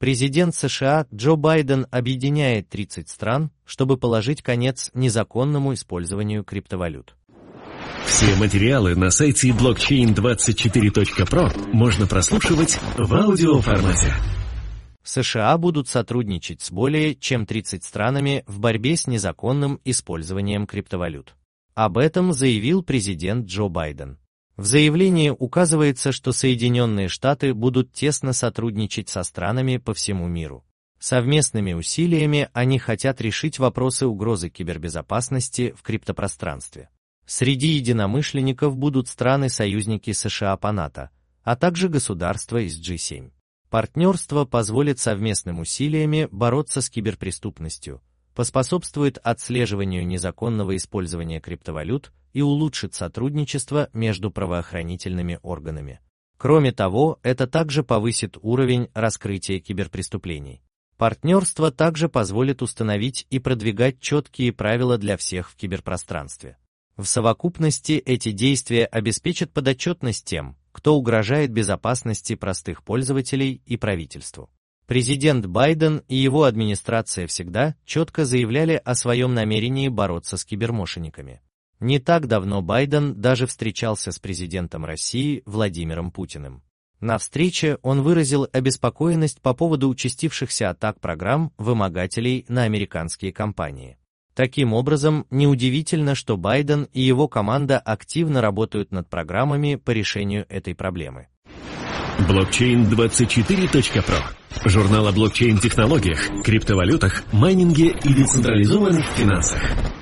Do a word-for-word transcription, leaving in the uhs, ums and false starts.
Президент США Джо Байден объединяет тридцать стран, чтобы положить конец незаконному использованию криптовалют. Все материалы на сайте блокчейн двадцать четыре точка про можно прослушивать в аудиоформате. США будут сотрудничать с более чем тридцатью странами в борьбе с незаконным использованием криптовалют. Об этом заявил президент Джо Байден. В заявлении указывается, что Соединенные Штаты будут тесно сотрудничать со странами по всему миру. Совместными усилиями они хотят решить вопросы угрозы кибербезопасности в криптопространстве. Среди единомышленников будут страны-союзники США по НАТО, а также государства из джи семь. Партнерство позволит совместным усилиями бороться с киберпреступностью, поспособствует отслеживанию незаконного использования криптовалют и улучшит сотрудничество между правоохранительными органами. Кроме того, это также повысит уровень раскрытия киберпреступлений. Партнерство также позволит установить и продвигать четкие правила для всех в киберпространстве. В совокупности эти действия обеспечат подотчетность тем, кто угрожает безопасности простых пользователей и правительству. Президент Байден и его администрация всегда четко заявляли о своем намерении бороться с кибермошенниками. Не так давно Байден даже встречался с президентом России Владимиром Путиным. На встрече он выразил обеспокоенность по поводу участившихся атак программ вымогателей на американские компании. Таким образом, неудивительно, что Байден и его команда активно работают над программами по решению этой проблемы. блокчейн двадцать четыре точка про. Журнал о блокчейн-технологиях, криптовалютах, майнинге и децентрализованных финансах.